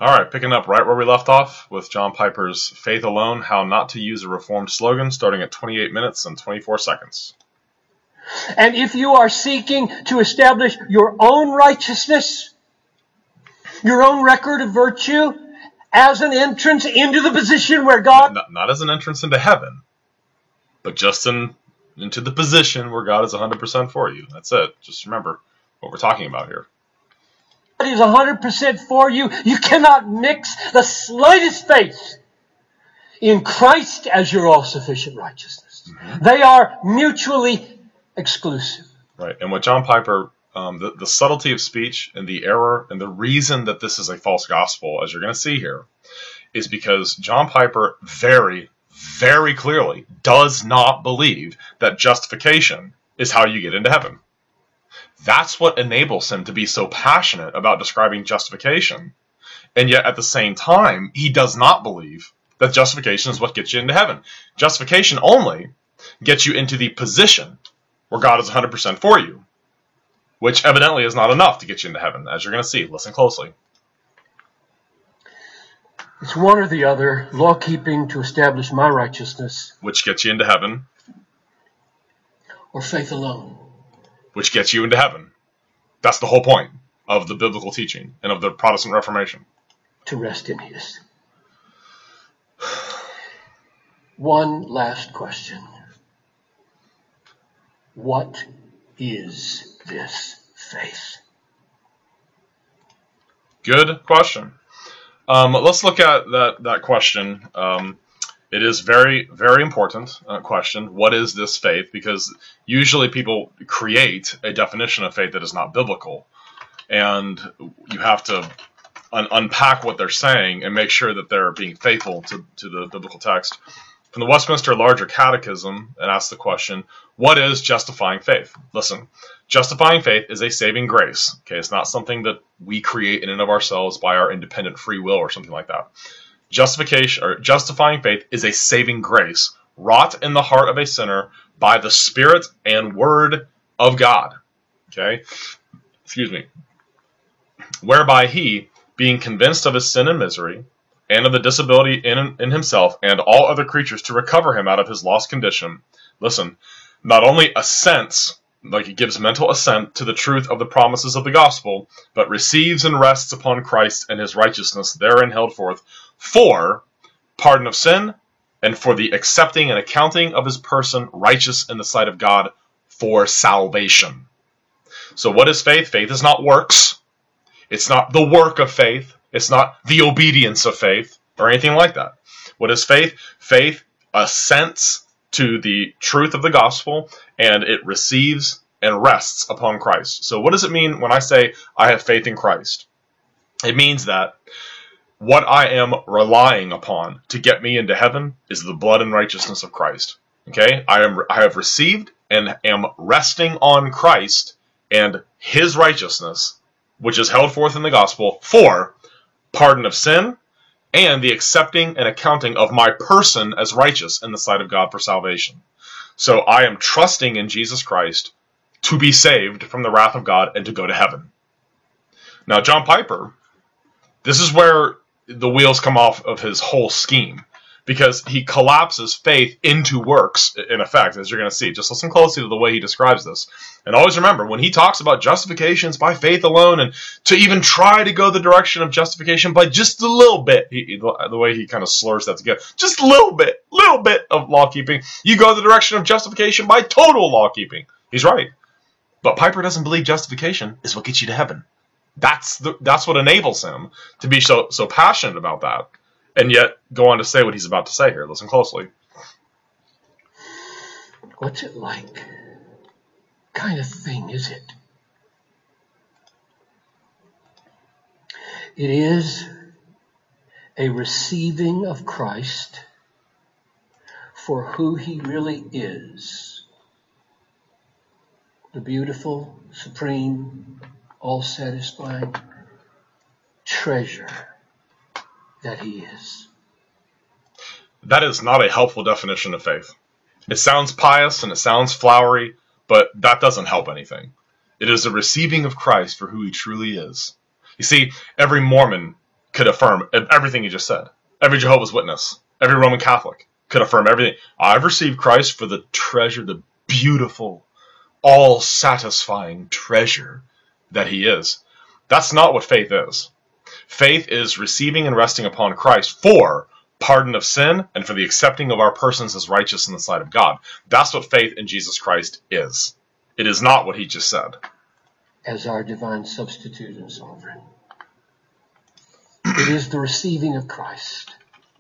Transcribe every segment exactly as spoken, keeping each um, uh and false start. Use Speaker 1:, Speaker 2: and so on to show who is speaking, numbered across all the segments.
Speaker 1: All right, picking up right where we left off with John Piper's Faith Alone, How Not to Use a Reformed Slogan, starting at twenty-eight minutes and twenty-four seconds.
Speaker 2: And if you are seeking to establish your own righteousness, your own record of virtue, as an entrance into the position where God...
Speaker 1: Not, not as an entrance into heaven, but just in, into the position where God is one hundred percent for you. That's it. Just remember what we're talking about here.
Speaker 2: God is one hundred percent for you. You cannot mix the slightest faith in Christ as your all-sufficient righteousness. Mm-hmm. They are mutually exclusive.
Speaker 1: Right. And what John Piper, um, the, the subtlety of speech and the error and the reason that this is a false gospel, as you're going to see here, is because John Piper very, very clearly does not believe that justification is how you get into heaven. That's what enables him to be so passionate about describing justification. And yet at the same time, he does not believe that justification is what gets you into heaven. Justification only gets you into the position where God is one hundred percent for you, which evidently is not enough to get you into heaven, as you're going to see. Listen closely.
Speaker 2: It's one or the other, law keeping to establish my righteousness,
Speaker 1: which gets you into heaven,
Speaker 2: or faith alone,
Speaker 1: which gets you into heaven. That's the whole point of the biblical teaching and of the Protestant Reformation.
Speaker 2: To rest in His. One last question. What is this faith?
Speaker 1: Good question. Um, let's look at that, that question. Um, it is very, very important uh, question. What is this faith? Because usually people create a definition of faith that is not biblical. And you have to un- unpack what they're saying and make sure that they're being faithful to, to the biblical text. From the Westminster Larger Catechism, it asks the question, what is justifying faith? Listen, justifying faith is a saving grace. Okay, it's not something that we create in and of ourselves by our independent free will or something like that. Justification or justifying faith is a saving grace wrought in the heart of a sinner by the Spirit and Word of God. Okay, excuse me. Whereby he, being convinced of his sin and misery, and of the disability in, in himself and all other creatures to recover him out of his lost condition, listen, not only assents, like he gives mental assent to the truth of the promises of the gospel, but receives and rests upon Christ and his righteousness therein held forth for pardon of sin and for the accepting and accounting of his person righteous in the sight of God for salvation. So what is faith? Faith is not works. It's not the work of faith. It's not the obedience of faith or anything like that. What is faith? Faith assents to the truth of the gospel, and it receives and rests upon Christ. So what does it mean when I say I have faith in Christ? It means that what I am relying upon to get me into heaven is the blood and righteousness of Christ. Okay? I am I have received and am resting on Christ and his righteousness, which is held forth in the gospel for pardon of sin, and the accepting and accounting of my person as righteous in the sight of God for salvation. So I am trusting in Jesus Christ to be saved from the wrath of God and to go to heaven. Now, John Piper, this is where the wheels come off of his whole scheme, because he collapses faith into works, in effect, as you're going to see. Just listen closely to the way he describes this. And always remember, when he talks about justifications by faith alone, and to even try to go the direction of justification by just a little bit, he, the way he kind of slurs that together, just a little bit, little bit of law-keeping, you go the direction of justification by total law-keeping. He's right. But Piper doesn't believe justification is what gets you to heaven. That's the, that's what enables him to be so, so passionate about that. And yet, go on to say what he's about to say here. Listen closely.
Speaker 2: What's it like? What kind of thing is it? It is a receiving of Christ for who he really is. The beautiful, supreme, all-satisfying treasure that he is.
Speaker 1: That is not a helpful definition of faith. It sounds pious and it sounds flowery, but that doesn't help anything. It is a receiving of Christ for who he truly is. You see, every Mormon could affirm everything you just said. Every Jehovah's Witness, every Roman Catholic could affirm everything. I've received Christ for the treasure, the beautiful, all-satisfying treasure that he is. That's not what faith is. Faith is receiving and resting upon Christ for pardon of sin and for the accepting of our persons as righteous in the sight of God. That's what faith in Jesus Christ is. It is not what he just said.
Speaker 2: As our divine substitute and sovereign. It is the receiving of Christ.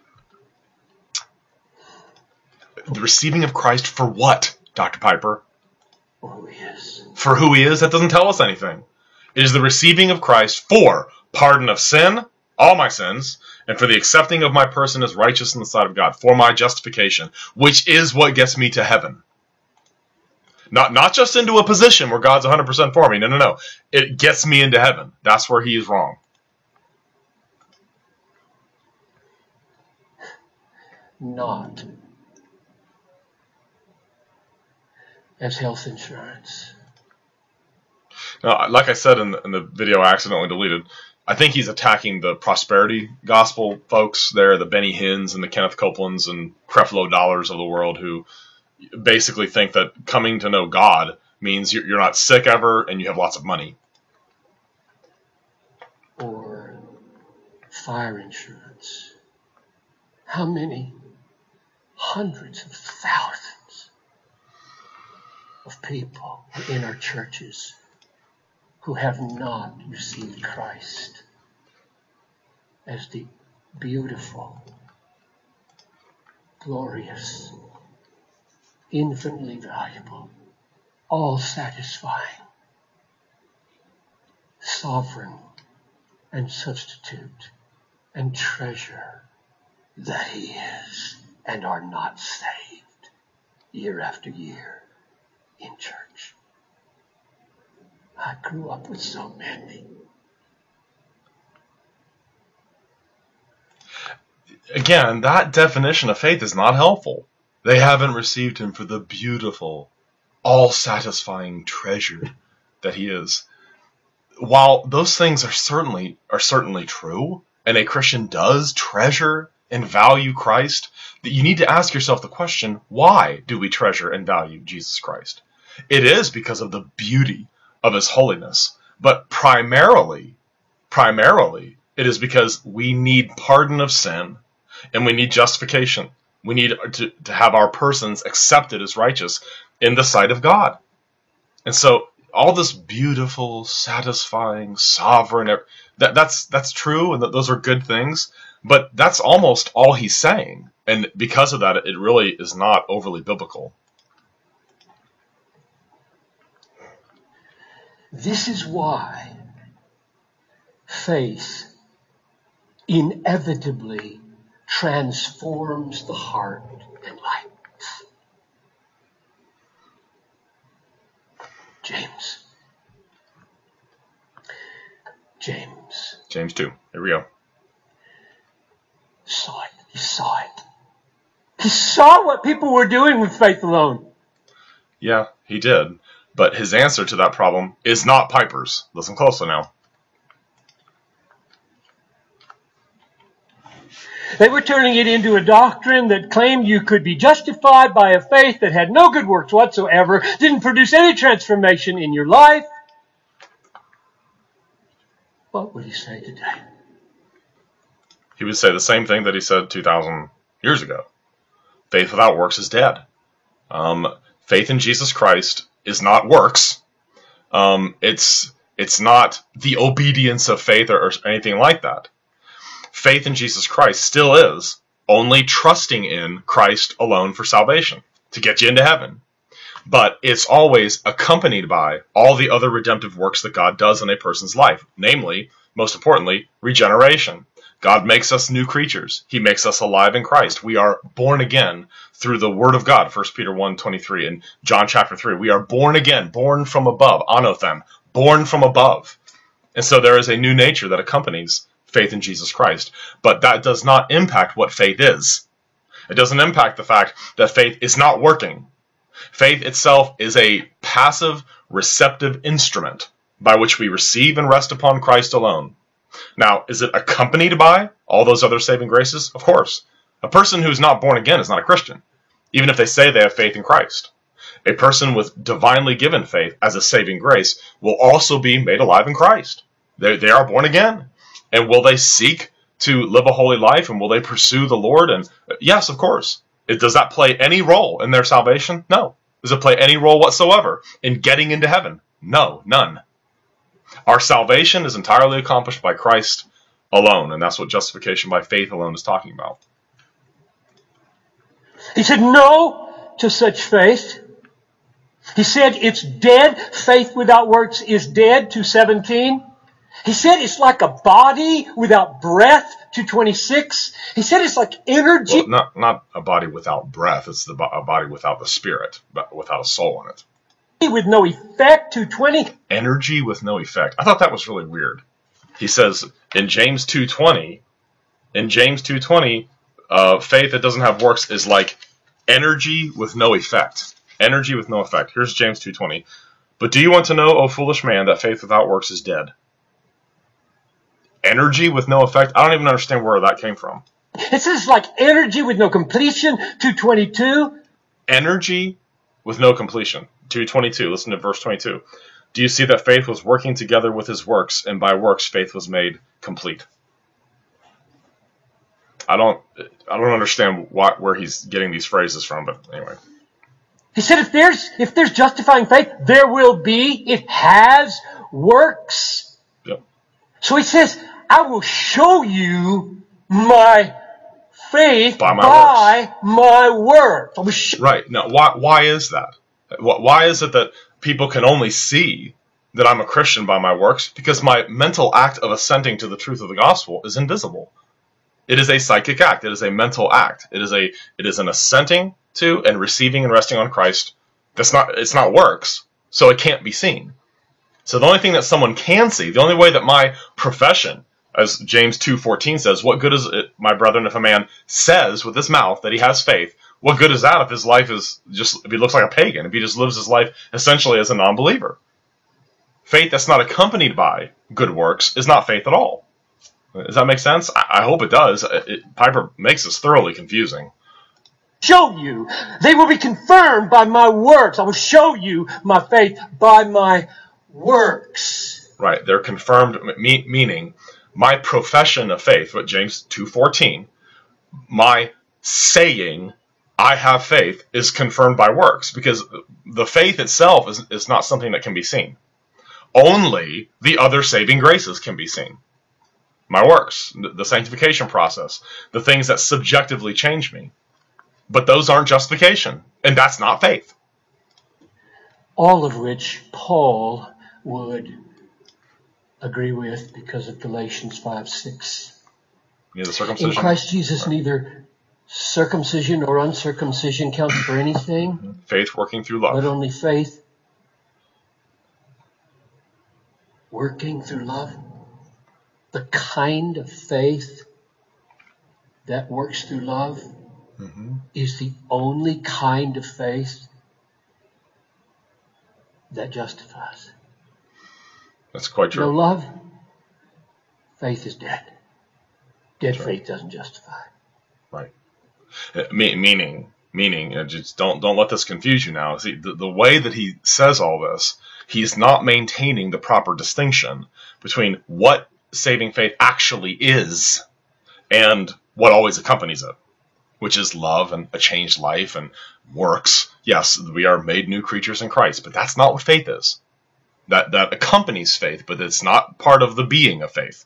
Speaker 1: The receiving of Christ for what, Doctor Piper?
Speaker 2: For who he is.
Speaker 1: For who he is? That doesn't tell us anything. It is the receiving of Christ for pardon of sin, all my sins, and for the accepting of my person as righteous in the sight of God, for my justification, which is what gets me to heaven. Not, not just into a position where God's one hundred percent for me. No, no, no. It gets me into heaven. That's where he is wrong.
Speaker 2: Not as health insurance.
Speaker 1: Now, like I said in the, in the video I accidentally deleted, I think he's attacking the prosperity gospel folks there, the Benny Hinns and the Kenneth Copelands and Creflo Dollars of the world, who basically think that coming to know God means you're not sick ever and you have lots of money.
Speaker 2: Or fire insurance. How many hundreds of thousands of people in our churches who have not received Christ as the beautiful, glorious, infinitely valuable, all-satisfying, sovereign and substitute and treasure that he is, and are not saved year after year in church. I grew up with so many.
Speaker 1: Again, that definition of faith is not helpful. They haven't received him for the beautiful, all-satisfying treasure that he is. While those things are certainly are certainly true, and a Christian does treasure and value Christ, that you need to ask yourself the question, why do we treasure and value Jesus Christ? It is because of the beauty of his holiness, but primarily, primarily, it is because we need pardon of sin, and we need justification. We need to, to have our persons accepted as righteous in the sight of God. And so all this beautiful, satisfying, sovereign, that, that's that's true, and that those are good things, but that's almost all he's saying. And because of that, it really is not overly biblical.
Speaker 2: This is why faith inevitably transforms the heart and life. James. James.
Speaker 1: James two. Here we go.
Speaker 2: Saw it. He saw it. He saw what people were doing with faith alone.
Speaker 1: Yeah, he did. But his answer to that problem is not Piper's. Listen closely now.
Speaker 2: They were turning it into a doctrine that claimed you could be justified by a faith that had no good works whatsoever, didn't produce any transformation in your life. What would he say today?
Speaker 1: He would say the same thing that he said two thousand years ago. Faith without works is dead. Um, faith in Jesus Christ is not works. Um, it's it's not the obedience of faith or, or anything like that. Faith in Jesus Christ still is only trusting in Christ alone for salvation, to get you into heaven. But it's always accompanied by all the other redemptive works that God does in a person's life, namely, most importantly, regeneration. God makes us new creatures. He makes us alive in Christ. We are born again through the Word of God, First Peter one twenty-three and John chapter three. We are born again, born from above, anothem, born from above. And so there is a new nature that accompanies faith in Jesus Christ. But that does not impact what faith is. It doesn't impact the fact that faith is not working. Faith itself is a passive, receptive instrument by which we receive and rest upon Christ alone. Now, is it accompanied by all those other saving graces? Of course. A person who's not born again is not a Christian, even if they say they have faith in Christ. A person with divinely given faith as a saving grace will also be made alive in Christ. They, they are born again. And will they seek to live a holy life, and will they pursue the Lord? And yes, of course. It, does that play any role in their salvation? No. Does it play any role whatsoever in getting into heaven? No, none. Our salvation is entirely accomplished by Christ alone, and that's what justification by faith alone is talking about.
Speaker 2: He said no to such faith. He said it's dead. Faith without works is dead, two seventeen. He said it's like a body without breath, two twenty-six. He said it's like energy.
Speaker 1: Well, not, not a body without breath. It's the, a body without the spirit, but without a soul in it.
Speaker 2: With no effect, two twenty.
Speaker 1: Energy with no effect. I thought that was really weird. He says in James two twenty, in James two twenty, uh, faith that doesn't have works is like energy with no effect. Energy with no effect. Here's James two twenty. But do you want to know, O foolish man, that faith without works is dead? Energy with no effect? I don't even understand where that came from.
Speaker 2: It says like energy with no completion, two twenty-two.
Speaker 1: Energy with no completion, two twenty-two. Listen to verse twenty-two. Do you see that faith was working together with his works, and by works faith was made complete? I don't, I don't understand what, where he's getting these phrases from, but anyway.
Speaker 2: He said if there's if there's justifying faith, there will be, it has works.
Speaker 1: Yep.
Speaker 2: So he says, I will show you my faith
Speaker 1: by my
Speaker 2: by
Speaker 1: works.
Speaker 2: My works. I will show-
Speaker 1: right. Now, why, why is that? Why is it that people can only see that I'm a Christian by my works? Because my mental act of assenting to the truth of the gospel is invisible. It is a psychic act. It is a mental act. It is a it is an assenting to and receiving and resting on Christ. That's not it's not works, so it can't be seen. So the only thing that someone can see, the only way that my profession, as James two fourteen says, what good is it, my brethren, if a man says with his mouth that he has faith? What good is that if his life is just if he looks like a pagan, if he just lives his life essentially as a non-believer? Faith that's not accompanied by good works is not faith at all. Does that make sense? I hope it does. It, Piper makes this thoroughly confusing.
Speaker 2: Show you. They will be confirmed by my works. I will show you my faith by my works.
Speaker 1: Right. They're confirmed, me, meaning my profession of faith, what James two fourteen, my saying I have faith is confirmed by works, because the faith itself is, is not something that can be seen. Only the other saving graces can be seen. My works, the sanctification process, the things that subjectively change me. But those aren't justification, and that's not faith.
Speaker 2: All of which Paul would agree with because of Galatians five six.
Speaker 1: Yeah, the circumcision.
Speaker 2: In Christ Jesus, right. Neither circumcision nor uncircumcision counts for anything.
Speaker 1: Faith working through love.
Speaker 2: But only faith working through love. The kind of faith that works through love mm-hmm. is the only kind of faith that justifies.
Speaker 1: That's quite true.
Speaker 2: No love, faith is dead. Dead
Speaker 1: That's
Speaker 2: faith
Speaker 1: right.
Speaker 2: doesn't justify.
Speaker 1: Right. Meaning, meaning, just don't don't let this confuse you now. See, the, the way that he says all this, he's not maintaining the proper distinction between what saving faith actually is and what always accompanies it, which is love and a changed life and works. Yes, we are made new creatures in Christ, but that's not what faith is. That that accompanies faith, but it's not part of the being of faith.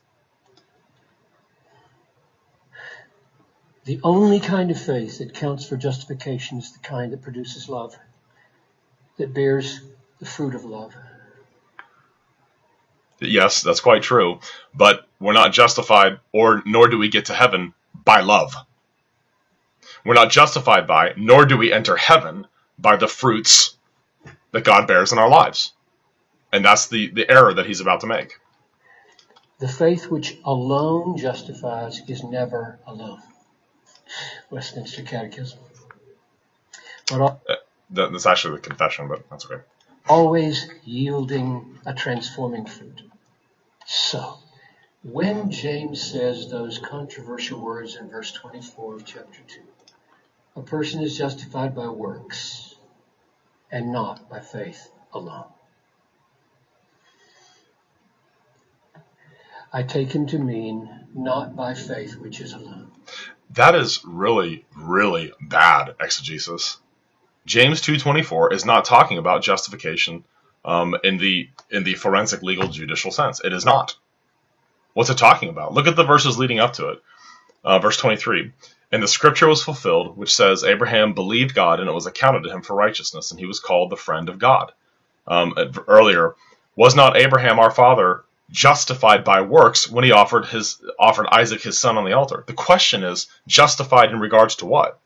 Speaker 2: The only kind of faith that counts for justification is the kind that produces love, that bears the fruit of love.
Speaker 1: Yes, that's quite true, but we're not justified, or nor do we get to heaven by love. We're not justified by, nor do we enter heaven by the fruits that God bears in our lives. And that's the, the error that he's about to make.
Speaker 2: The faith which alone justifies is never alone. Westminster Catechism. But all,
Speaker 1: uh, that's actually the confession, but that's okay.
Speaker 2: Always yielding a transforming fruit. So, When James says those controversial words in verse twenty-four of chapter two, a person is justified by works and not by faith alone. I take him to mean not by faith, which is alone.
Speaker 1: That is really, really bad exegesis. James two twenty-four is not talking about justification um, in the in the forensic legal judicial sense. It is not. What's it talking about? Look at the verses leading up to it. Uh, verse twenty-three. And the scripture was fulfilled, which says, Abraham believed God, and it was accounted to him for righteousness, and he was called the friend of God. Um, earlier, was not Abraham our father justified by works when he offered his offered Isaac his son on the altar? The question is, justified in regards to what?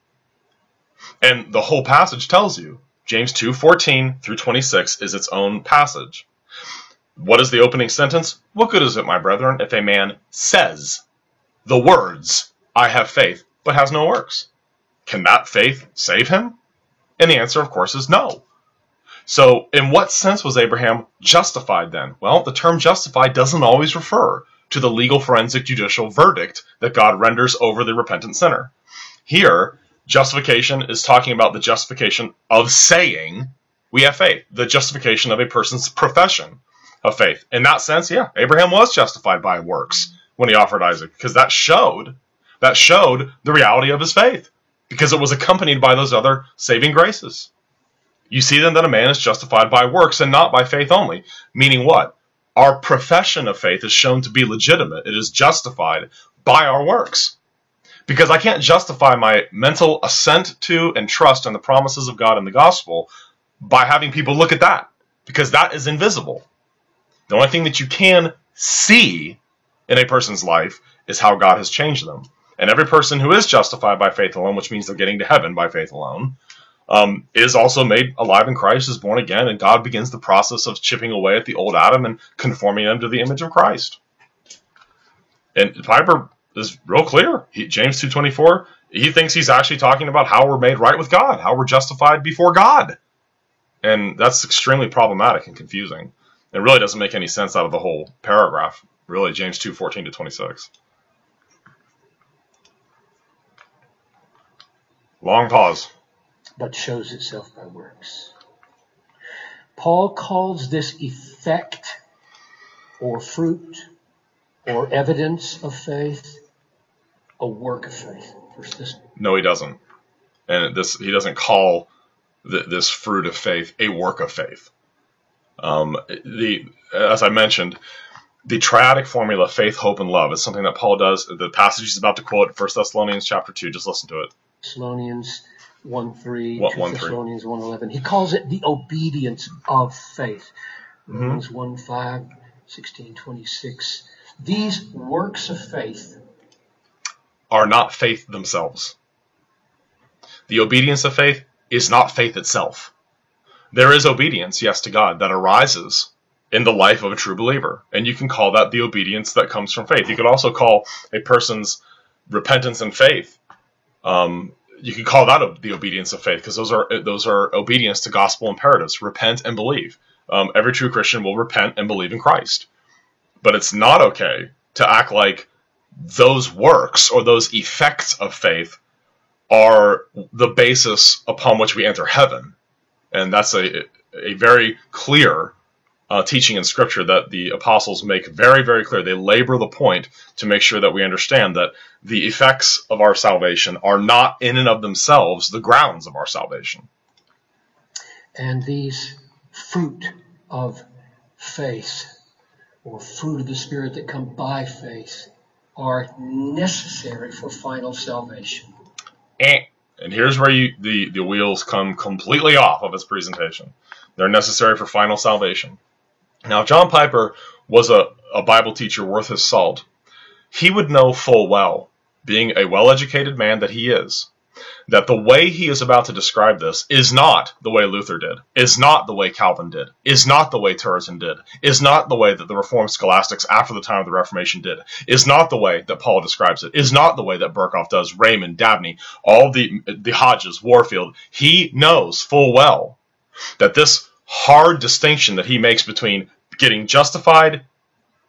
Speaker 1: And the whole passage tells you. James two fourteen through twenty-six is its own passage. What is the opening sentence? What good is it, my brethren, if a man says the words, I have faith, but has no works? Can that faith save him? And the answer, of course, is no. So, in what sense was Abraham justified then? Well, the term justified doesn't always refer to the legal forensic judicial verdict that God renders over the repentant sinner. Here, justification is talking about the justification of saying we have faith, the justification of a person's profession of faith. In that sense, yeah, Abraham was justified by works when he offered Isaac, because that showed that showed the reality of his faith, because it was accompanied by those other saving graces. You see then that a man is justified by works and not by faith only, meaning what? Our profession of faith is shown to be legitimate. It is justified by our works. Because I can't justify my mental assent to and trust in the promises of God in the gospel by having people look at that, because that is invisible. The only thing that you can see in a person's life is how God has changed them. And every person who is justified by faith alone, which means they're getting to heaven by faith alone, um, is also made alive in Christ, is born again, and God begins the process of chipping away at the old Adam and conforming them to the image of Christ. And Piper is real clear. He, James two twenty-four, he thinks he's actually talking about how we're made right with God, how we're justified before God. And that's extremely problematic and confusing. It really doesn't make any sense out of the whole paragraph. Really, James two fourteen to twenty-six. Long pause.
Speaker 2: But shows itself by works. Paul calls this effect or fruit or evidence of faith a work of faith. Verse this.
Speaker 1: No, he doesn't. And this he doesn't call th- this fruit of faith a work of faith. Um, the as I mentioned, the triadic formula, faith, hope, and love, is something that Paul does. The passage he's about to quote, First Thessalonians chapter two, just listen to it.
Speaker 2: Thessalonians one three,
Speaker 1: What,
Speaker 2: two
Speaker 1: one,
Speaker 2: Thessalonians one eleven. He calls it the obedience of faith.
Speaker 1: Mm-hmm.
Speaker 2: Romans one five, sixteen twenty-six. These works of faith
Speaker 1: are not faith themselves. The obedience of faith is not faith itself. There is obedience, yes, to God, that arises in the life of a true believer. And you can call that the obedience that comes from faith. You could also call a person's repentance and faith, um, you could call that the obedience of faith, because those are those are obedience to gospel imperatives. Repent and believe. Um, every true Christian will repent and believe in Christ. But it's not okay to act like those works or those effects of faith are the basis upon which we enter heaven. And that's a a very clear uh, teaching in Scripture that the apostles make very, very clear. They labor the point to make sure that we understand that the effects of our salvation are not in and of themselves the grounds of our salvation.
Speaker 2: And these fruit of faith, or fruit of the Spirit that come by faith, are necessary for final salvation.
Speaker 1: Eh. And here's where you, the, the wheels come completely off of its presentation. They're necessary for final salvation. Now, if John Piper was a, a Bible teacher worth his salt, he would know full well, being a well-educated man that he is, that the way he is about to describe this is not the way Luther did, is not the way Calvin did, is not the way Turretin did, is not the way that the Reformed scholastics after the time of the Reformation did, is not the way that Paul describes it, is not the way that Berkhoff does, Raymond, Dabney, all the, the Hodges, Warfield. He knows full well that this hard distinction that he makes between getting justified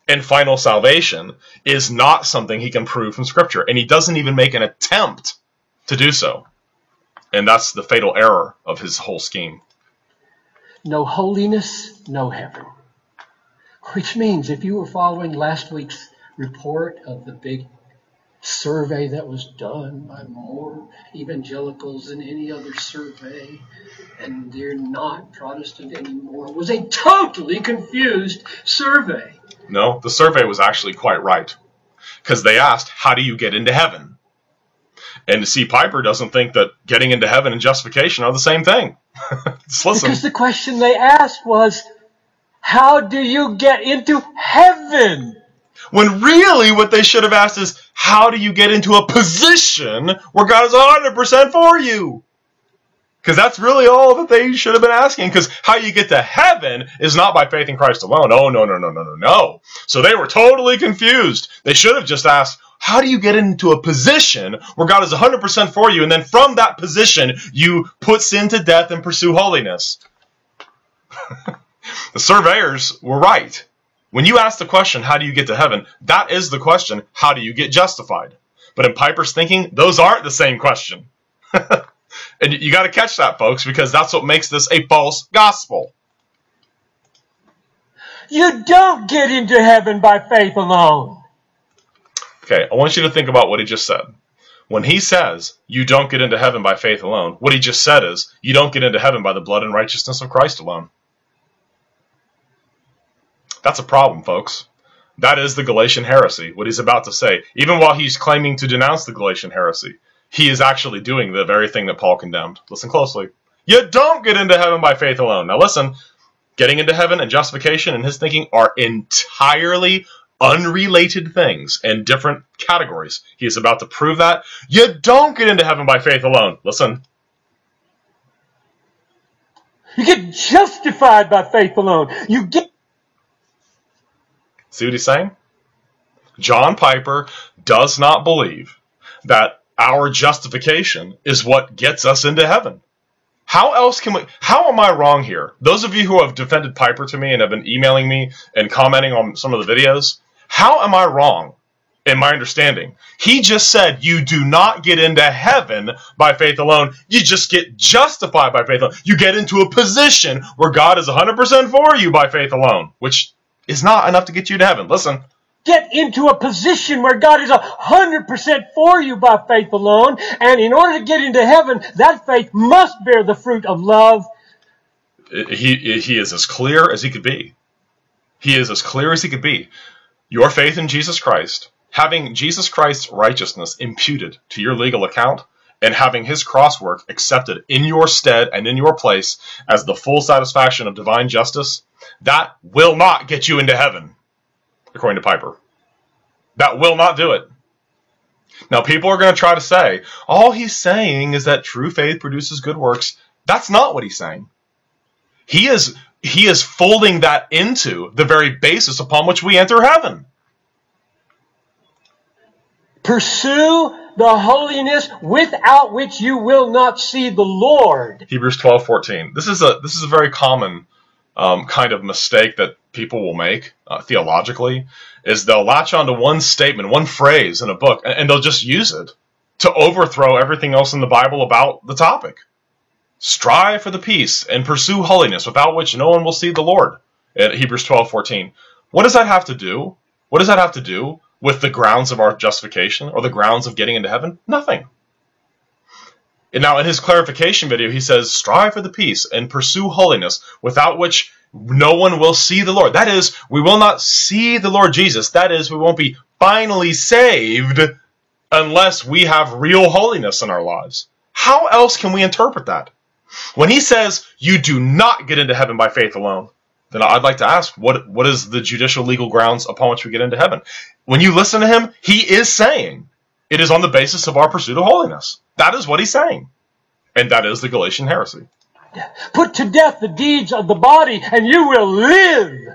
Speaker 1: and final salvation is not something he can prove from Scripture. And he doesn't even make an attempt to do so. And that's the fatal error of his whole scheme.
Speaker 2: No holiness, no heaven. Which means if you were following last week's report of the big survey that was done by more evangelicals than any other survey, and they're not Protestant anymore, it was a totally confused survey.
Speaker 1: No, the survey was actually quite right. Because they asked, how do you get into heaven? And C. Piper doesn't think that getting into heaven and justification are the same thing. Just listen.
Speaker 2: Because the question they asked was, how do you get into heaven?
Speaker 1: When really what they should have asked is, how do you get into a position where God is one hundred percent for you? Because that's really all that they should have been asking. Because how you get to heaven is not by faith in Christ alone. Oh, no, no, no, no, no, no. So they were totally confused. They should have just asked, how do you get into a position where God is one hundred percent for you, and then from that position, you put sin to death and pursue holiness? The surveyors were right. When you ask the question, how do you get to heaven? That is the question, how do you get justified? But in Piper's thinking, those aren't the same question. And you got to catch that, folks, because that's what makes this a false gospel.
Speaker 2: You don't get into heaven by faith alone.
Speaker 1: Okay, I want you to think about what he just said. When he says, you don't get into heaven by faith alone, what he just said is, you don't get into heaven by the blood and righteousness of Christ alone. That's a problem, folks. That is the Galatian heresy, what he's about to say. Even while he's claiming to denounce the Galatian heresy, he is actually doing the very thing that Paul condemned. Listen closely. You don't get into heaven by faith alone. Now listen, getting into heaven and justification in his thinking are entirely unrelated things and different categories. He is about to prove that. You don't get into heaven by faith alone. Listen.
Speaker 2: You get justified by faith alone. You get...
Speaker 1: See what he's saying? John Piper does not believe that our justification is what gets us into heaven. How else can we... How am I wrong here? Those of you who have defended Piper to me and have been emailing me and commenting on some of the videos, how am I wrong in my understanding? He just said you do not get into heaven by faith alone. You just get justified by faith alone. You get into a position where God is one hundred percent for you by faith alone, which is not enough to get you to heaven. Listen.
Speaker 2: Get into a position where God is one hundred percent for you by faith alone. And in order to get into heaven, that faith must bear the fruit of love.
Speaker 1: He, he is as clear as he could be. He is as clear as he could be. Your faith in Jesus Christ, having Jesus Christ's righteousness imputed to your legal account, and having his cross work accepted in your stead and in your place as the full satisfaction of divine justice, that will not get you into heaven, according to Piper. That will not do it. Now, people are going to try to say, all he's saying is that true faith produces good works. That's not what he's saying. He is, he is folding that into the very basis upon which we enter heaven.
Speaker 2: Pursue the holiness without which you will not see the Lord.
Speaker 1: Hebrews twelve fourteen. This is a, this is a very common um, kind of mistake that people will make uh, theologically, is they'll latch onto one statement, one phrase in a book, and, and they'll just use it to overthrow everything else in the Bible about the topic. Strive for the peace and pursue holiness, without which no one will see the Lord. At Hebrews twelve fourteen. What does that have to do? What does that have to do with the grounds of our justification or the grounds of getting into heaven? Nothing. And now in his clarification video, he says, strive for the peace and pursue holiness, without which no one will see the Lord. That is, we will not see the Lord Jesus. That is, we won't be finally saved unless we have real holiness in our lives. How else can we interpret that? When he says, you do not get into heaven by faith alone, then I'd like to ask, what, what is the judicial legal grounds upon which we get into heaven? When you listen to him, he is saying it is on the basis of our pursuit of holiness. That is what he's saying. And that is the Galatian heresy.
Speaker 2: Put to death the deeds of the body, and you will live.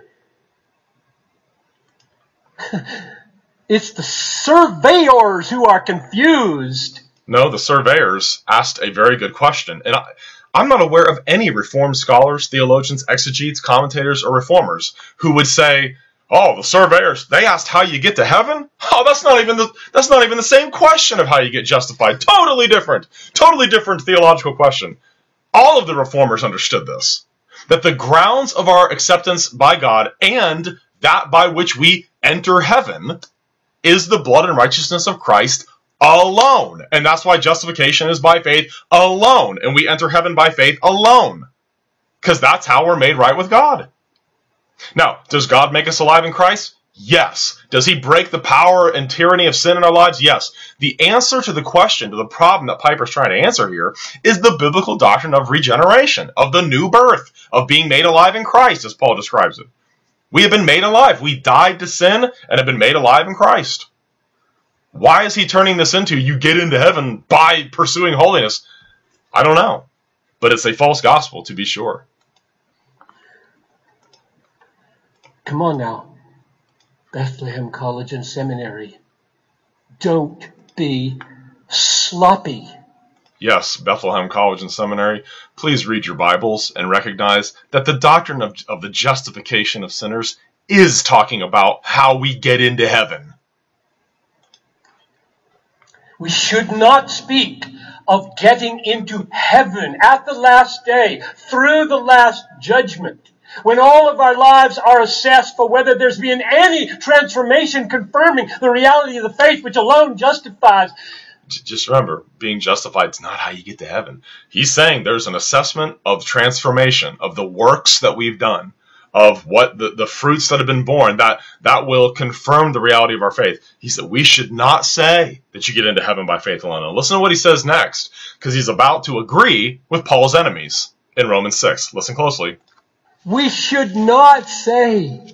Speaker 2: It's the surveyors who are confused.
Speaker 1: No, the surveyors asked a very good question. And I, I'm not aware of any Reformed scholars, theologians, exegetes, commentators, or reformers who would say, Oh, the surveyors, they asked how you get to heaven? Oh, that's not even the that's not even the same question of how you get justified. Totally different. Totally different theological question. All of the reformers understood this. That the grounds of our acceptance by God and that by which we enter heaven is the blood and righteousness of Christ alone. And that's why justification is by faith alone. And we enter heaven by faith alone. Because that's how we're made right with God. Now, does God make us alive in Christ? Yes. Does he break the power and tyranny of sin in our lives? Yes. The answer to the question, to the problem that Piper's trying to answer here, is the biblical doctrine of regeneration, of the new birth, of being made alive in Christ, as Paul describes it. We have been made alive. We died to sin and have been made alive in Christ. Why is he turning this into you get into heaven by pursuing holiness? I don't know. But it's a false gospel, to be sure.
Speaker 2: Come on now, Bethlehem College and Seminary. Don't be sloppy.
Speaker 1: Yes, Bethlehem College and Seminary, please read your Bibles and recognize that the doctrine of, of the justification of sinners is talking about how we get into heaven.
Speaker 2: We should not speak of getting into heaven at the last day, through the last judgment, when all of our lives are assessed for whether there's been any transformation confirming the reality of the faith which alone justifies.
Speaker 1: Just remember, being justified is not how you get to heaven. He's saying there's an assessment of transformation, of the works that we've done, of what the, the fruits that have been born, that, that will confirm the reality of our faith. He said we should not say that you get into heaven by faith alone. And listen to what he says next, because he's about to agree with Paul's enemies in Romans six. Listen closely.
Speaker 2: We should not say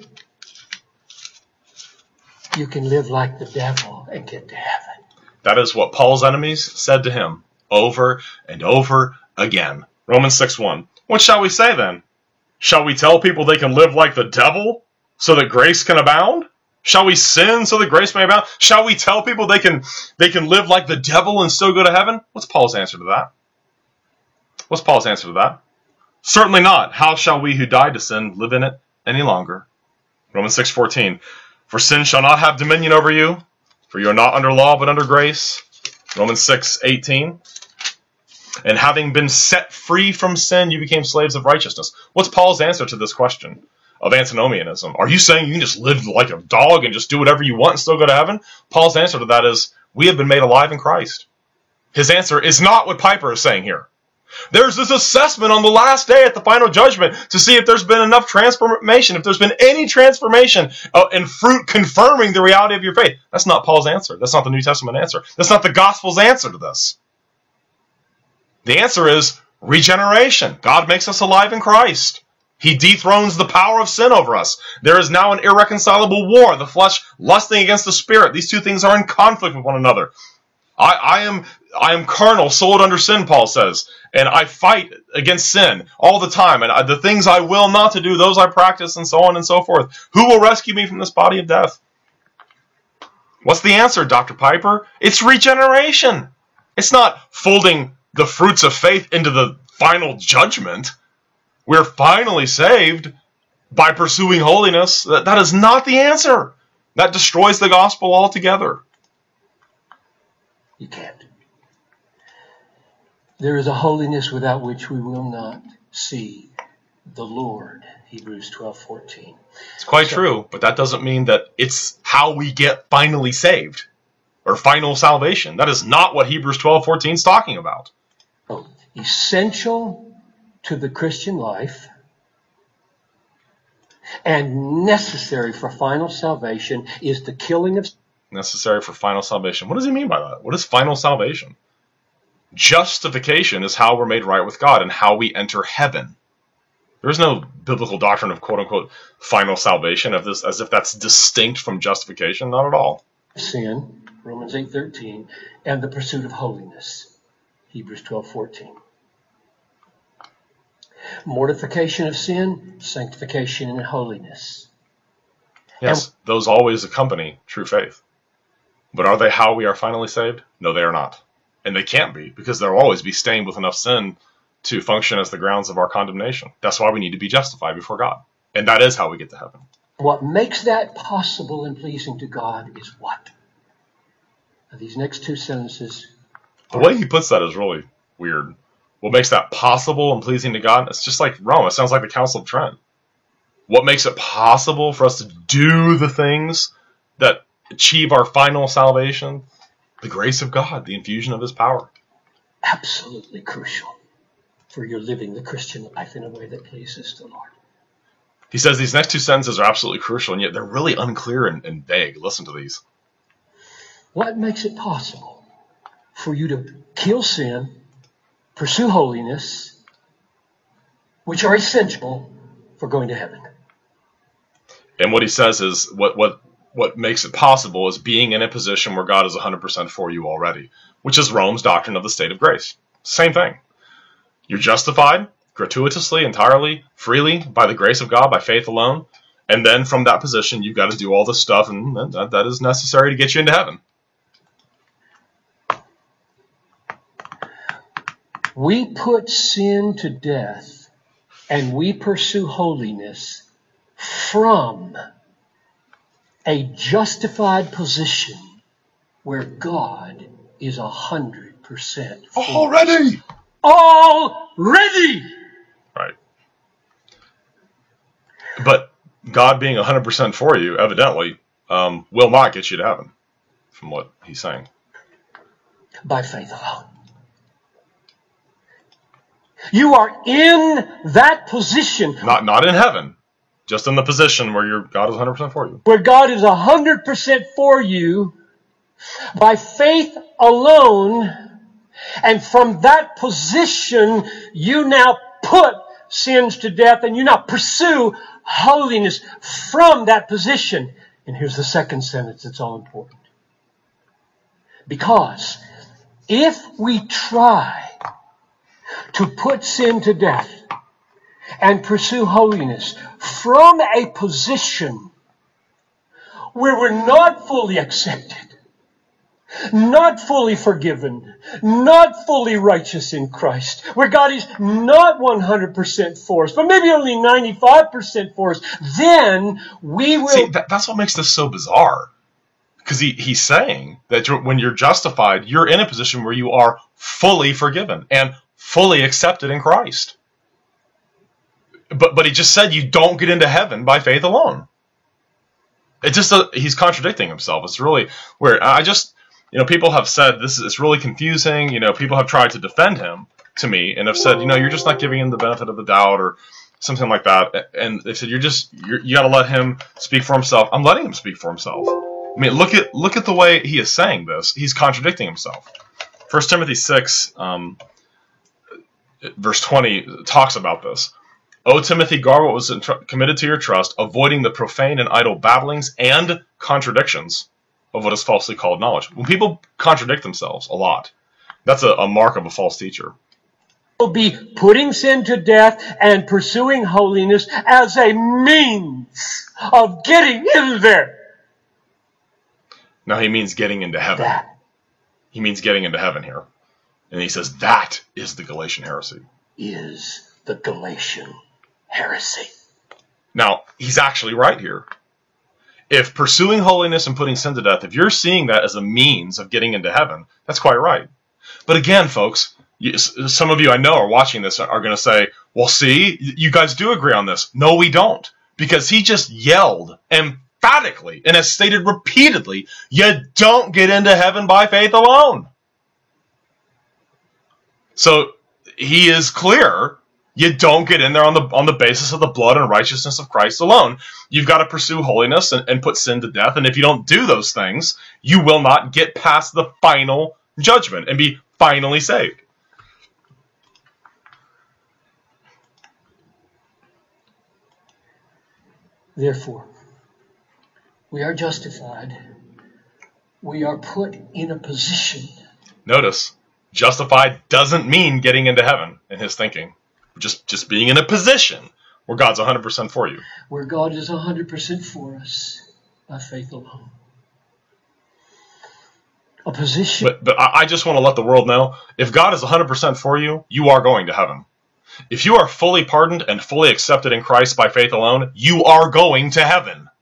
Speaker 2: you can live like the devil and get to heaven.
Speaker 1: That is what Paul's enemies said to him over and over again. Romans six one. What shall we say then? Shall we tell people they can live like the devil so that grace can abound? Shall we sin so that grace may abound? Shall we tell people they can they can live like the devil and still go to heaven? What's Paul's answer to that? What's Paul's answer to that? Certainly not. How shall we who died to sin live in it any longer? Romans six fourteen. For sin shall not have dominion over you, for you are not under law but under grace. Romans six eighteen. And having been set free from sin, you became slaves of righteousness. What's Paul's answer to this question of antinomianism? Are you saying you can just live like a dog and just do whatever you want and still go to heaven? Paul's answer to that is, we have been made alive in Christ. His answer is not what Piper is saying here. There's this assessment on the last day at the final judgment to see if there's been enough transformation, if there's been any transformation uh, and fruit confirming the reality of your faith. That's not Paul's answer. That's not the New Testament answer. That's not the gospel's answer to this. The answer is regeneration. God makes us alive in Christ. He dethrones the power of sin over us. There is now an irreconcilable war, the flesh lusting against the spirit. These two things are in conflict with one another. I, I am I am carnal, sold under sin, Paul says, and I fight against sin all the time. And I, the things I will not to do, those I practice, and so on and so forth. Who will rescue me from this body of death? What's the answer, Doctor Piper? It's regeneration. It's not folding the fruits of faith into the final judgment. We're finally saved by pursuing holiness. That, that is not the answer. That destroys the gospel altogether.
Speaker 2: You can't. There is a holiness without which we will not see the Lord. Hebrews twelve fourteen.
Speaker 1: It's quite
Speaker 2: so,
Speaker 1: true, but that doesn't mean that it's how we get finally saved or final salvation. That is not what Hebrews twelve fourteen is talking about.
Speaker 2: Oh, essential to the Christian life and necessary for final salvation is the killing of...
Speaker 1: Necessary for final salvation. What does he mean by that? What is final salvation? Justification is how we're made right with God and how we enter heaven. There is no biblical doctrine of quote-unquote final salvation of this, as if that's distinct from justification. Not at all.
Speaker 2: Sin, Romans eight thirteen, and the pursuit of holiness, Hebrews twelve fourteen. Mortification of sin, sanctification and holiness.
Speaker 1: Yes, and those always accompany true faith. But are they how we are finally saved? No, they are not. And they can't be, because they'll always be stained with enough sin to function as the grounds of our condemnation. That's why we need to be justified before God. And that is how we get to heaven.
Speaker 2: What makes that possible and pleasing to God is what? Now, these next two sentences.
Speaker 1: The way he puts that is really weird. What makes that possible and pleasing to God? It's just like Rome. It sounds like the Council of Trent. What makes it possible for us to do the things that achieve our final salvation? The grace of God, the infusion of his power.
Speaker 2: Absolutely crucial for your living the Christian life in a way that pleases the Lord.
Speaker 1: He says these next two sentences are absolutely crucial, and yet they're really unclear and, and vague. Listen to these.
Speaker 2: What makes it possible for you to kill sin, pursue holiness, which are essential for going to heaven?
Speaker 1: And what he says is what what what makes it possible is being in a position where God is one hundred percent for you already, which is Rome's doctrine of the state of grace. Same thing. You're justified gratuitously, entirely, freely, by the grace of God, by faith alone. And then from that position, you've got to do all this stuff, and that, that is necessary to get you into heaven.
Speaker 2: We put sin to death, and we pursue holiness from a justified position where God is a hundred percent for us.
Speaker 1: Already!
Speaker 2: Already!
Speaker 1: Right. But God being one hundred percent for you, evidently, um, will not get you to heaven, from what he's saying.
Speaker 2: By faith alone. You are in that position.
Speaker 1: Not not in heaven. Just in the position where your God is one hundred percent for you.
Speaker 2: Where God is one hundred percent for you by faith alone. And from that position, you now put sins to death and you now pursue holiness from that position. And here's the second sentence that's all important. Because if we try to put sin to death and pursue holiness from a position where we're not fully accepted, not fully forgiven, not fully righteous in Christ, where God is not one hundred percent for us, but maybe only ninety-five percent for us, then we will...
Speaker 1: See, that, that's what makes this so bizarre. Because he, he's saying that you're, when you're justified, you're in a position where you are fully forgiven and fully accepted in Christ. But but he just said you don't get into heaven by faith alone. It just uh, he's contradicting himself. It's really weird. I just... You know, people have said this is it's really confusing. You know, people have tried to defend him to me and have said, you know, you're just not giving him the benefit of the doubt or something like that. And they said, you're just you're, you got to let him speak for himself. I'm letting him speak for himself. I mean, look at look at the way he is saying this. He's contradicting himself. First Timothy six, um, verse twenty talks about this. O Timothy, guard what was entr- committed to your trust, avoiding the profane and idle babblings and contradictions of what is falsely called knowledge. When people contradict themselves a lot, that's a, a mark of a false teacher.
Speaker 2: Will be putting sin to death and pursuing holiness as a means of getting in there.
Speaker 1: Now he means getting into heaven.
Speaker 2: That
Speaker 1: He means getting into heaven here. And he says that is the Galatian heresy.
Speaker 2: is the Galatian heresy.
Speaker 1: Now, he's actually right here. If pursuing holiness and putting sin to death, if you're seeing that as a means of getting into heaven, that's quite right. But again, folks, you, some of you I know are watching this are going to say, well, see, you guys do agree on this. No, we don't. Because he just yelled emphatically and has stated repeatedly, you don't get into heaven by faith alone. So he is clear. You don't get in there on the on the basis of the blood and righteousness of Christ alone. You've got to pursue holiness and, and put sin to death. And if you don't do those things, you will not get past the final judgment and be finally saved.
Speaker 2: Therefore, we are justified. We are put in a position.
Speaker 1: Notice, justified doesn't mean getting into heaven in his thinking. Just just being in a position where God's one hundred percent for you.
Speaker 2: Where God is one hundred percent for us by faith alone. A position.
Speaker 1: But but I just want to let the world know, if God is one hundred percent for you, you are going to heaven. If you are fully pardoned and fully accepted in Christ by faith alone, you are going to heaven.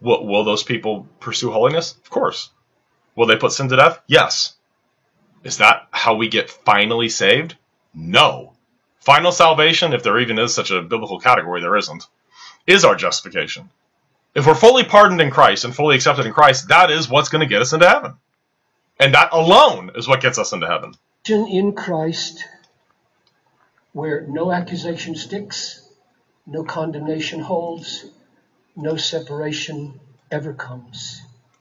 Speaker 1: Will, will those people pursue holiness? Of course. Will they put sin to death? Yes. Is that how we get finally saved? No. Final salvation, if there even is such a biblical category, there isn't, is our justification. If we're fully pardoned in Christ and fully accepted in Christ, that is what's going to get us into heaven. And that alone is what gets us into heaven.
Speaker 2: In Christ, where no accusation sticks, no condemnation holds, no separation ever comes.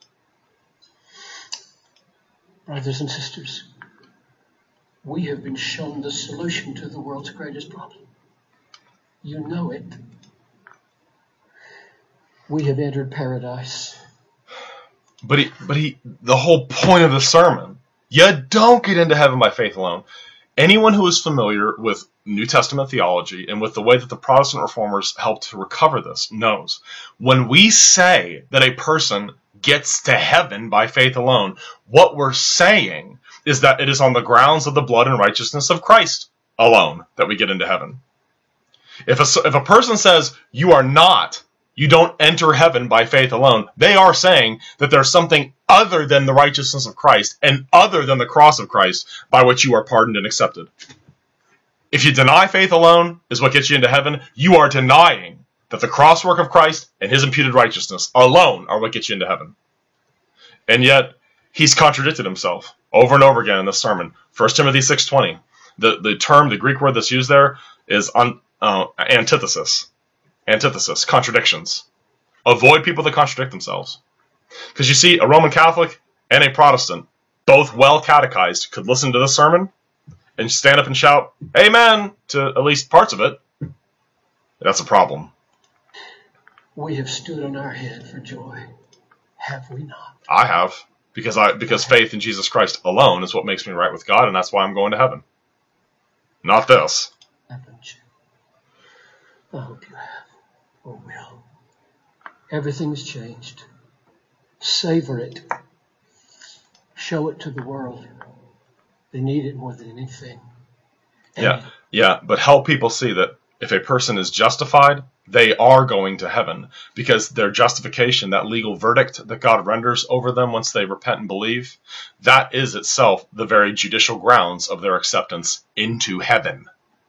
Speaker 2: Brothers and sisters, we have been shown the solution to the world's greatest problem. You know it. We have entered paradise.
Speaker 1: But he, but he, the whole point of the sermon, you don't get into heaven by faith alone. Anyone who is familiar with New Testament theology and with the way that the Protestant reformers helped to recover this knows when we say that a person gets to heaven by faith alone, what we're saying is that it is on the grounds of the blood and righteousness of Christ alone that we get into heaven. If a, if a person says you are not, you don't enter heaven by faith alone, they are saying that there's something other than the righteousness of Christ and other than the cross of Christ by which you are pardoned and accepted. If you deny faith alone is what gets you into heaven, you are denying that the cross work of Christ and his imputed righteousness alone are what gets you into heaven. And yet, he's contradicted himself over and over again in this sermon. First Timothy six twenty. The, the term, the Greek word that's used there is un, uh, antithesis. Antithesis, contradictions. Avoid people that contradict themselves. Because you see, a Roman Catholic and a Protestant, both well catechized, could listen to this sermon and stand up and shout, amen, to at least parts of it. That's a problem.
Speaker 2: We have stood on our head for joy, have we not?
Speaker 1: I have, because I because faith in Jesus Christ alone is what makes me right with God, and that's why I'm going to heaven. Not this.
Speaker 2: Haven't you? I hope you have. Or will. Everything's changed. Savor it. Show it to the world. They need it more than anything. And
Speaker 1: yeah, yeah, but help people see that if a person is justified, they are going to heaven, because their justification, that legal verdict that God renders over them once they repent and believe, that is itself the very judicial grounds of their acceptance into heaven.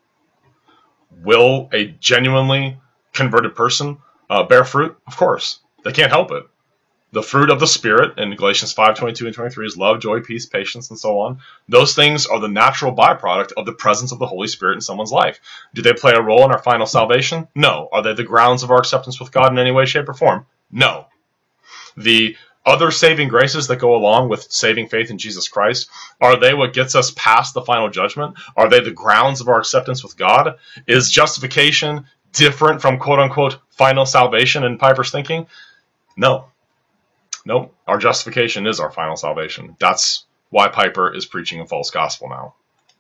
Speaker 1: Will a genuinely converted person uh, bear fruit? Of course. They can't help it. The fruit of the Spirit in Galatians five twenty-two and twenty-three is love, joy, peace, patience, and so on. Those things are the natural byproduct of the presence of the Holy Spirit in someone's life. Do they play a role in our final salvation? No. Are they the grounds of our acceptance with God in any way, shape, or form? No. The other saving graces that go along with saving faith in Jesus Christ, are they what gets us past the final judgment? Are they the grounds of our acceptance with God? Is justification different from quote-unquote final salvation in Piper's thinking? No. No, our justification is our final salvation. That's why Piper is preaching a false gospel now.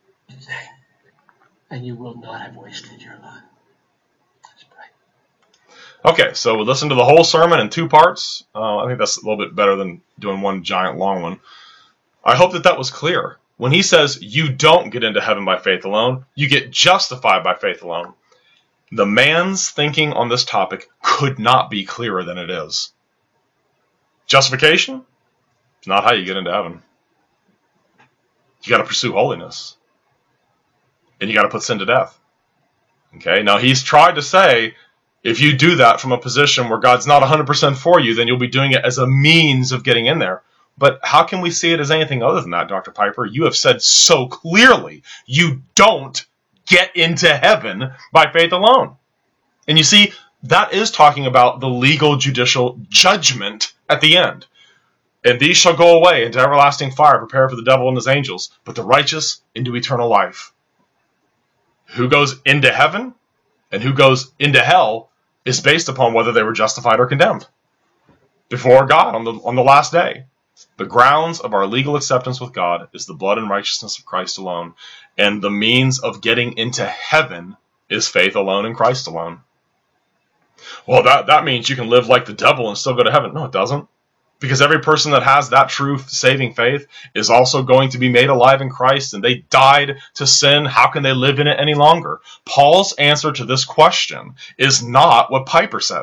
Speaker 2: And you will not have wasted your life. Let's pray.
Speaker 1: Okay, so we listened to the whole sermon in two parts. Uh, I think that's a little bit better than doing one giant long one. I hope that that was clear. When he says you don't get into heaven by faith alone, you get justified by faith alone. The man's thinking on this topic could not be clearer than it is. Justification is not how you get into heaven. You got to pursue holiness. And you got to put sin to death. Okay, now he's tried to say, if you do that from a position where God's not one hundred percent for you, then you'll be doing it as a means of getting in there. But how can we see it as anything other than that, Doctor Piper? You have said so clearly, you don't get into heaven by faith alone. And you see, that is talking about the legal judicial judgment at the end. And these shall go away into everlasting fire, prepared for the devil and his angels, but the righteous into eternal life. Who goes into heaven and who goes into hell is based upon whether they were justified or condemned before God on the on the last day. The grounds of our legal acceptance with God is the blood and righteousness of Christ alone, and the means of getting into heaven is faith alone in Christ alone. Well, that, that means you can live like the devil and still go to heaven. No, it doesn't. Because every person that has that true saving faith is also going to be made alive in Christ, and they died to sin. How can they live in it any longer? Paul's answer to this question is not what Piper says.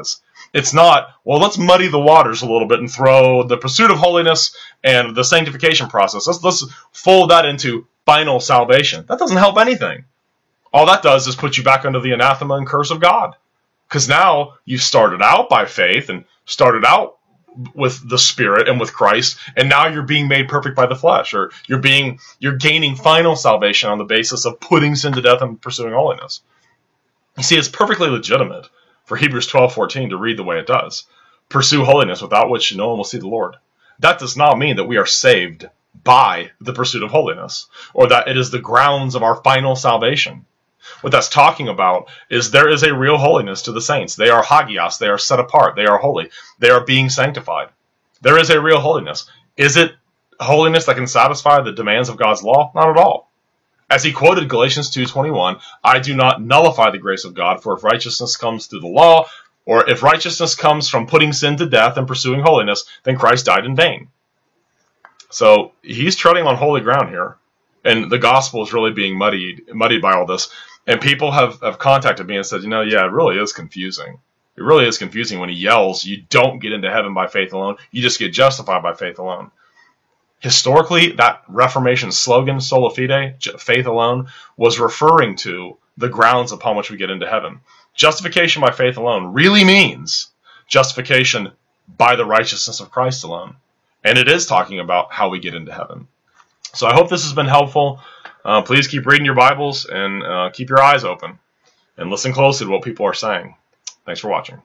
Speaker 1: It's not, well, let's muddy the waters a little bit and throw the pursuit of holiness and the sanctification process. Let's, let's fold that into final salvation. That doesn't help anything. All that does is put you back under the anathema and curse of God. Because now you've started out by faith and started out with the Spirit and with Christ, and now you're being made perfect by the flesh, or you're being you're gaining final salvation on the basis of putting sin to death and pursuing holiness. You see, it's perfectly legitimate for Hebrews twelve fourteen to read the way it does. Pursue holiness, without which no one will see the Lord. That does not mean that we are saved by the pursuit of holiness, or that it is the grounds of our final salvation. What that's talking about is there is a real holiness to the saints. They are hagios. They are set apart. They are holy. They are being sanctified. There is a real holiness. Is it holiness that can satisfy the demands of God's law? Not at all. As he quoted Galatians two twenty-one, I do not nullify the grace of God, for if righteousness comes through the law, or if righteousness comes from putting sin to death and pursuing holiness, then Christ died in vain. So he's treading on holy ground here. And the gospel is really being muddied, muddied by all this. And people have, have contacted me and said, you know, yeah, it really is confusing. It really is confusing when he yells, you don't get into heaven by faith alone. You just get justified by faith alone. Historically, that Reformation slogan, sola fide, faith alone, was referring to the grounds upon which we get into heaven. Justification by faith alone really means justification by the righteousness of Christ alone. And it is talking about how we get into heaven. So I hope this has been helpful. Uh, please keep reading your Bibles and uh, keep your eyes open and listen closely to what people are saying. Thanks for watching.